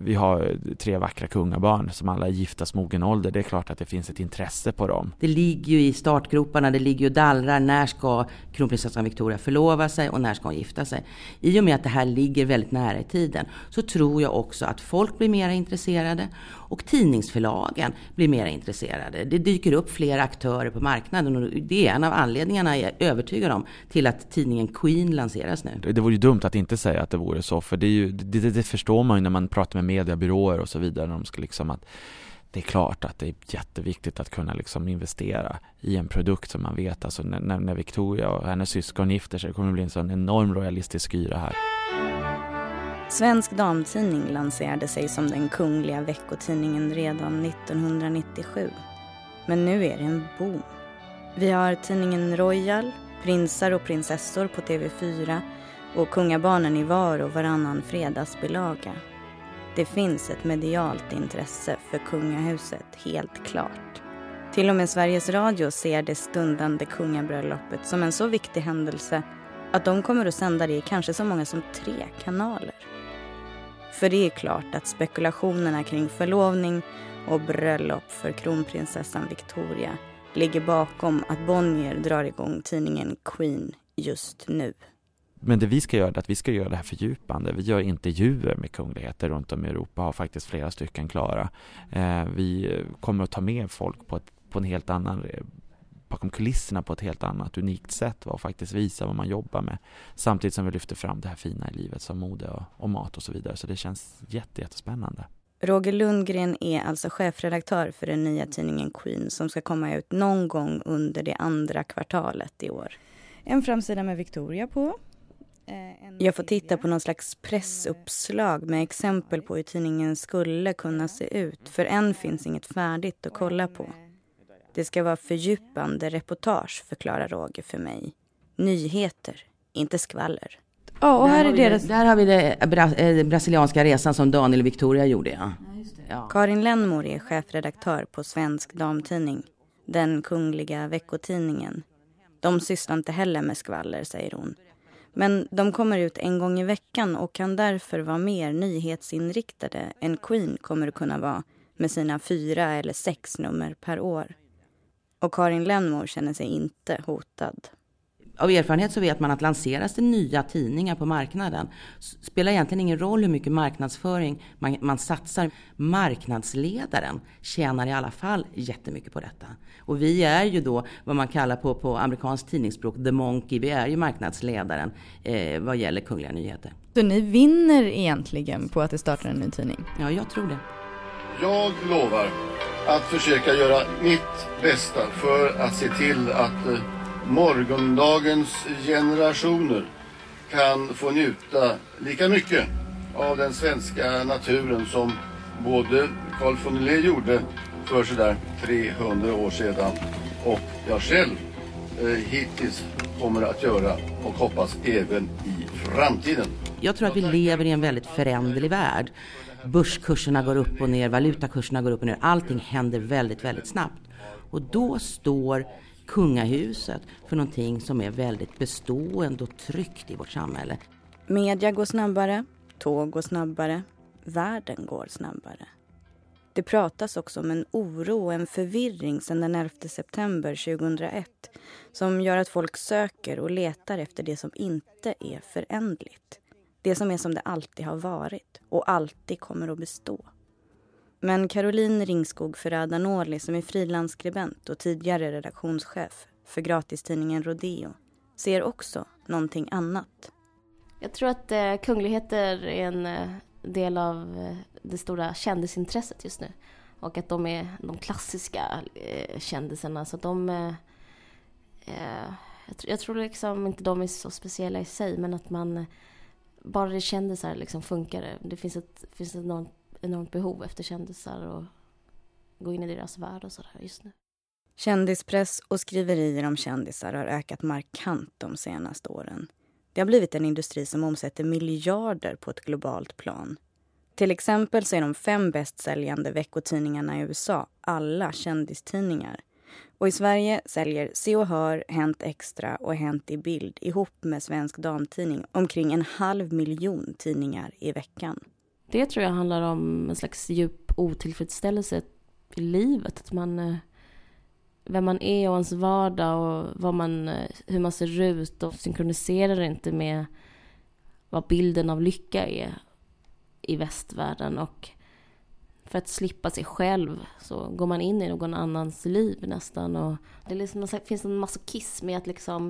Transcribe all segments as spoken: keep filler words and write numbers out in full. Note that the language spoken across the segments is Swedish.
vi har tre vackra kungabarn som alla är gifta mogen ålder. Det är klart att det finns ett intresse på dem. Det ligger ju i startgroparna, det ligger ju dallrar. När ska kronprinsessan Victoria förlova sig och när ska hon gifta sig? I och med att det här ligger väldigt nära i tiden så tror jag också att folk blir mer intresserade och tidningsförlagen blir mer intresserade. Det dyker upp fler aktörer på marknaden och det är en av anledningarna, jag är övertygad om, till att tidningen Queen lanseras nu. Det vore ju dumt att inte säga att det vore så, för det, är ju, det, det, det förstår man ju när man pratar med mediebyråer och så vidare. När de ska liksom att, det är klart att det är jätteviktigt att kunna liksom investera i en produkt som man vet. Alltså när, när Victoria och hennes syskon gifter sig, det kommer bli en sån enorm royalistisk styre här. Svensk damtidning lanserade sig som den kungliga veckotidningen redan nittonhundranittiosju. Men nu är det en boom. Vi har tidningen Royal, prinsar och prinsessor på T V fyra och kungabarnen i var och varannan fredagsbilaga. Det finns ett medialt intresse för kungahuset, helt klart. Till och med Sveriges Radio ser det stundande kungabröllopet som en så viktig händelse att de kommer att sända det i kanske så många som tre kanaler. För det är klart att spekulationerna kring förlovning och bröllop för kronprinsessan Victoria ligger bakom att Bonnier drar igång tidningen Queen just nu. Men det vi ska göra är att vi ska göra det här fördjupande. Vi gör intervjuer med kungligheter runt om i Europa, har faktiskt flera stycken klara. Eh, vi kommer att ta med folk på, ett, på en helt annan, bakom kulisserna på ett helt annat unikt sätt och faktiskt visa vad man jobbar med. Samtidigt som vi lyfter fram det här fina i livet som mode och, och mat och så vidare. Så det känns jätte, jättespännande. Roger Lundgren är alltså chefredaktör för den nya tidningen Queen som ska komma ut någon gång under det andra kvartalet i år. En framsida med Victoria på. Jag får titta på någon slags pressuppslag med exempel på hur tidningen skulle kunna se ut. För än finns inget färdigt att kolla på. Det ska vara fördjupande reportage, förklarar Roger för mig. Nyheter, inte skvaller. Ja, och här där, är har deras... det, där har vi det bra, brasilianska resan som Daniel och Victoria gjorde. Ja. Ja, just det. Ja. Karin Lennmor är chefredaktör på Svensk damtidning, den kungliga veckotidningen. De sysslar inte heller med skvaller, säger hon. Men de kommer ut en gång i veckan och kan därför vara mer nyhetsinriktade än Queen kommer att kunna vara med sina fyra eller sex nummer per år. Och Karin Lennmor känner sig inte hotad. Av erfarenhet så vet man att lanseras det nya tidningar på marknaden spelar egentligen ingen roll hur mycket marknadsföring man, man satsar. Marknadsledaren tjänar i alla fall jättemycket på detta. Och vi är ju då vad man kallar på, på amerikansk tidningsspråk the monkey. Vi är ju marknadsledaren eh, vad gäller kungliga nyheter. Så ni vinner egentligen på att det startar en ny tidning? Ja, jag tror det. Jag lovar att försöka göra mitt bästa för att se till att eh, morgondagens generationer kan få njuta lika mycket av den svenska naturen som både Carl von Linné gjorde för sådär trehundra år sedan och jag själv eh, hittills kommer att göra och hoppas även i framtiden. Jag tror att vi lever i en väldigt föränderlig värld. Börskurserna går upp och ner, valutakurserna går upp och ner. Allting händer väldigt, väldigt snabbt. Och då står kungahuset för någonting som är väldigt bestående och tryggt i vårt samhälle. Media går snabbare, tåg går snabbare, världen går snabbare. Det pratas också om en oro och en förvirring sedan den elfte september tjugohundraett som gör att folk söker och letar efter det som inte är förändligt. Det som är som det alltid har varit och alltid kommer att bestå. Men Caroline Ringskog Ferrada-Norli som är frilansskribent och tidigare redaktionschef för gratistidningen Rodeo ser också någonting annat. Jag tror att eh, kungligheter är en eh, del av eh, det stora kändisintresset just nu. Och att de är de klassiska eh, kändisarna. Så de, eh, eh, jag, tr- jag tror liksom inte de är så speciella i sig. Men att man, eh, bara det kändisar liksom funkar det. Det finns ett, finns ett enormt, enormt behov efter kändisar och gå in i deras värld och sådär just nu. Kändispress och skriverier om kändisar har ökat markant de senaste åren. Det har blivit en industri som omsätter miljarder på ett globalt plan. Till exempel så är de fem bästsäljande veckotidningarna i U S A alla kändistidningar. Och i Sverige säljer Se och Hör, Hänt Extra och Hänt i Bild ihop med Svensk damtidning omkring en halv miljon tidningar i veckan. det tror jag handlar om en slags djup otillfredsställelse i livet. Att man, vem man är och ens vardag och vad man, hur man ser ut och synkroniserar inte med vad bilden av lycka är i västvärlden. Och för att slippa sig själv så går man in i någon annans liv nästan. Och det är liksom, det finns en masochism i att liksom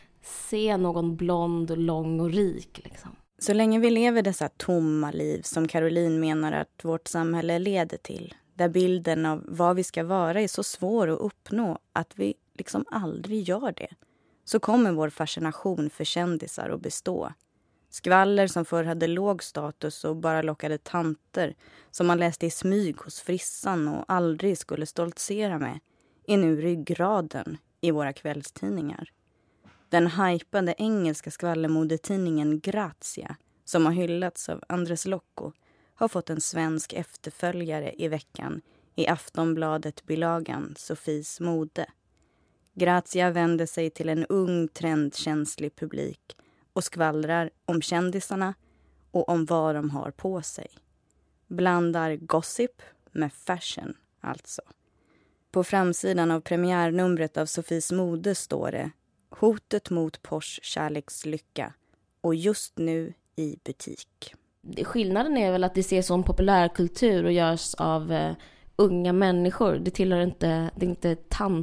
se någon blond, lång och rik. Liksom. Så länge vi lever dessa tomma liv som Caroline menar att vårt samhälle leder till, där bilden av vad vi ska vara är så svår att uppnå att vi liksom aldrig gör det, så kommer vår fascination för kändisar att bestå. Skvaller som förr hade låg status och bara lockade tanter som man läste i smyg hos frissan och aldrig skulle stoltsera med är nu ryggraden i våra kvällstidningar. Den hypade engelska skvallermodetidningen Grazia, som har hyllats av Andres Locco, har fått en svensk efterföljare i veckan i Aftonbladet-bilagan Sofies mode. Grazia vänder sig till en ung trendkänslig publik och skvallrar om kändisarna och om vad de har på sig. Blandar gossip med fashion, alltså. På framsidan av premiärnumret av Sofies mode står det: hotet mot Porsche kärlekslycka och just nu i butik. Skillnaden är väl att det ses som populärkultur och görs av uh, unga människor. Det tillhör inte, det är inte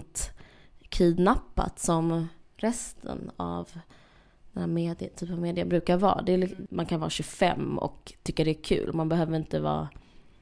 tantkidnappat som resten av den här media, typ av media brukar vara. Det är, man kan vara tjugofem och tycka det är kul. Man behöver inte vara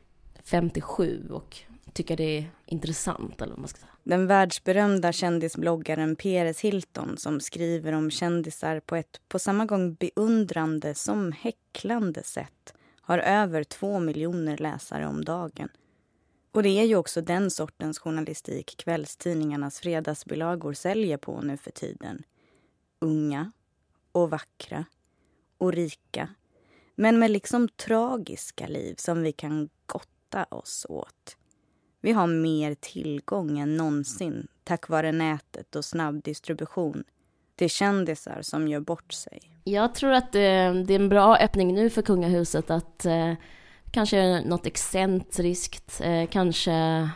femtiosju och tycka det är intressant, eller vad man ska säga. Den världsberömda kändisbloggaren Paris Hilton, som skriver om kändisar på ett på samma gång beundrande som häcklande sätt, har över två miljoner läsare om dagen. Och det är ju också den sortens journalistik kvällstidningarnas fredagsbilagor säljer på nu för tiden. Unga och vackra och rika, men med liksom tragiska liv som vi kan gotta oss åt. Vi har mer tillgång än någonsin tack vare nätet och snabb distribution till kändisar som gör bort sig. Jag tror att det, det är en bra öppning nu för kungahuset att eh, kanske något excentriskt, eh, kanske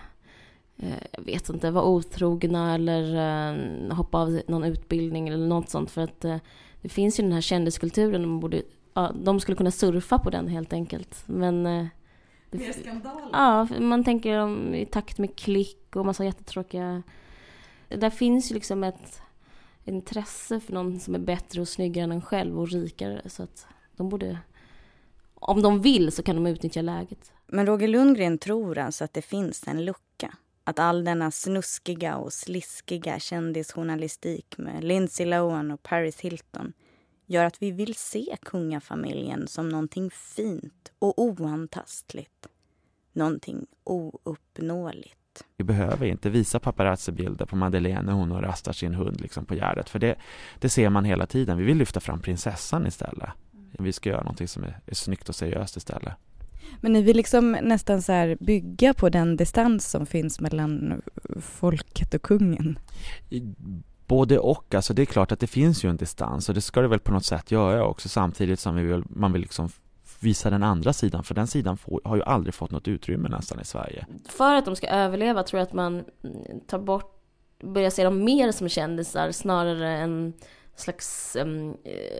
eh, jag vet inte, vara otrogna eller eh, hoppa av någon utbildning eller något sånt, för att eh, det finns ju den här kändiskulturen, de, borde, ja, de skulle kunna surfa på den helt enkelt. Men eh, mer skandaler. Ja, man tänker om, i takt med klick och massa jättetråkiga. Där finns ju liksom ett intresse för någon som är bättre och snyggare än en själv och rikare, så att de borde, om de vill så kan de utnyttja läget. Men Roger Lundgren tror alltså att det finns en lucka. Att all denna snuskiga och sliskiga kändisjournalistik med Lindsay Lohan och Paris Hilton gör att vi vill se kungafamiljen som någonting fint och oantastligt. Någonting ouppnåeligt. Vi behöver inte visa paparazzi-bilder på Madeleine när hon rastar sin hund liksom på gärdet. För det, det ser man hela tiden. Vi vill lyfta fram prinsessan istället. Vi ska göra någonting som är, är snyggt och seriöst istället. Men ni vill liksom nästan så här bygga på den distans som finns mellan folket och kungen? Både och, alltså det är klart att det finns ju en distans och det ska det väl på något sätt göra också, samtidigt som vi vill, man vill liksom visa den andra sidan, för den sidan får, har ju aldrig fått något utrymme nästan i Sverige. För att de ska överleva tror jag att man tar bort, börjar se dem mer som kändisar snarare än slags um,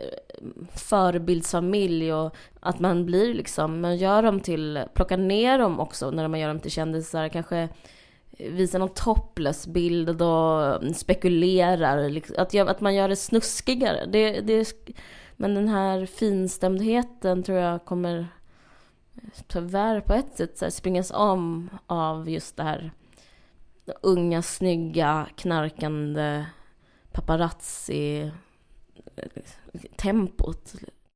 förebildsfamilj, och att man blir liksom, man gör dem till, plockar ner dem också när man gör dem till kändisar, kanske visa någon topless bild och spekulerar liksom, att, att man gör det snuskigare. Det, det, men den här finstämdheten tror jag kommer tyvärr på ett sätt så här, springas om av just det här unga, snygga, knarkande paparazzi tempot.